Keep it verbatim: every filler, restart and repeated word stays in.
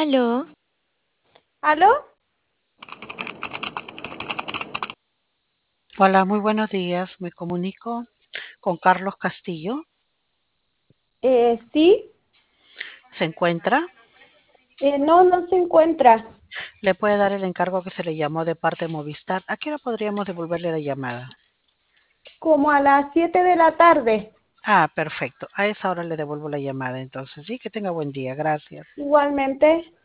Aló, ¿Aló? Hola, muy buenos días. Me comunico con Carlos Castillo. Eh, sí, ¿Se encuentra? eh, no, no se encuentra. ¿Le puede dar el encargo que se le llamó de parte de Movistar? ¿A qué hora podríamos devolverle la llamada? Como a las siete de la tarde. Ah, perfecto. A esa hora le devuelvo la llamada entonces. Sí, que tenga buen día. Gracias. Igualmente.